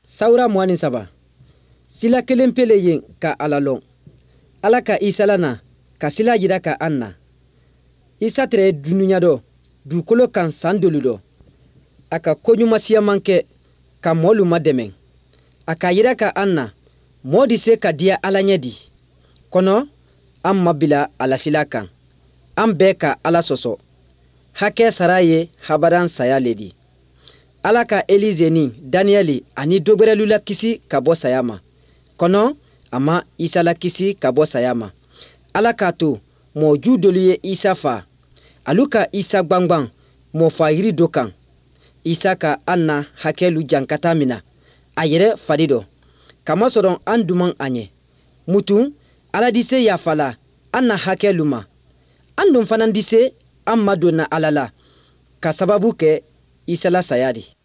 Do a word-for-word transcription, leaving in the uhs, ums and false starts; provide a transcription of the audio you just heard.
Sawura muani saba. Sila kelen pele yen ka ala lon. Ala ka Isa lana ka sila yira ka anna. Isa tere dununya do, dukolo kan san dolu do. Aka konyuma siya manke ka molu mademen. Aka yira ka anna, modi se ka dia ala nyedi. Kono, am mabila ala sila kan. Am beka ala soso. Hake saraye habadan saya ledi. Ala ka Elize ni Danieli ani dogbere lula kisi kabo sayama. Kono, ama Isa la kisi kabo sayama. Ala ka to, mo judoliye Isa fa. Aluka Isa gbangbang, mo fa yiri dokan. Isa ka anna hakelu jankata mina. Ayere fadido. Kama soron anduman anye. Mutu, ala dise ya fala, anna hakeluma. Andum fanan dise, amma dona alala. Kasababu ke Isa la sayadi.